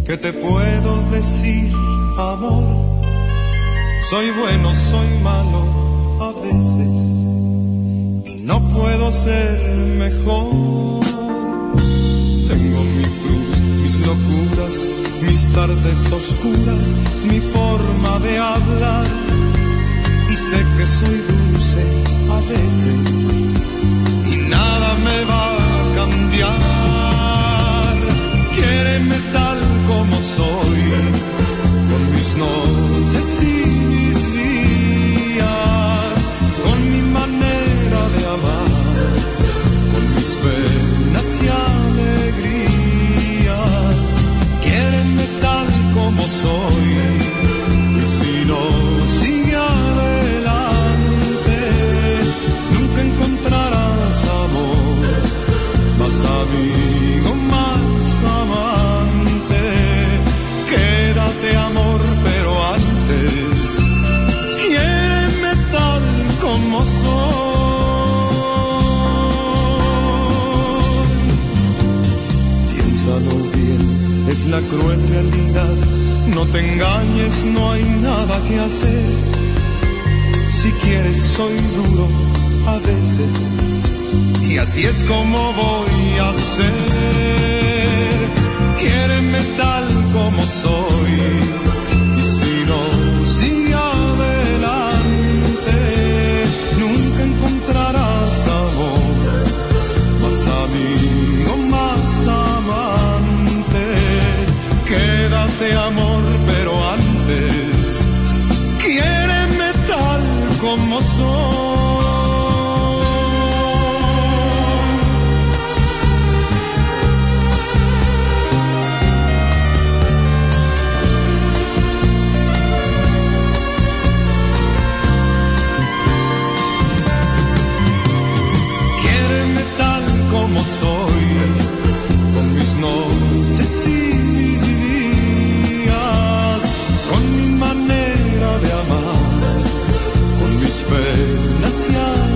¿Qué te puedo decir, amor? Soy bueno, soy malo a veces y no puedo ser mejor. Tengo mi cruz, mis locuras, mis tardes oscuras, mi forma de hablar, y sé que soy dulce a veces y nada me va a cambiar. Quiéreme tal como soy, con mis noches y mis días, con mi manera de amar, con mis penas y alegrías. Quiéreme tal como soy, y si no sigue adelante, nunca encontrarás amor, más amigo, más amante. Quédate amor, pero antes quiéreme tal como soy. Piénsalo bien, es la cruel realidad. No te engañes, no hay nada que hacer. Si quieres soy duro a veces, y así es como voy a ser. Quiéreme tal como soy, y si no sigue adelante, nunca encontrarás amor, más amigo, más amante. Quédate amor, pero antes quiéreme tal como soy. Como soy, con mis noches y mis días, con mi manera de amar, con mis penas y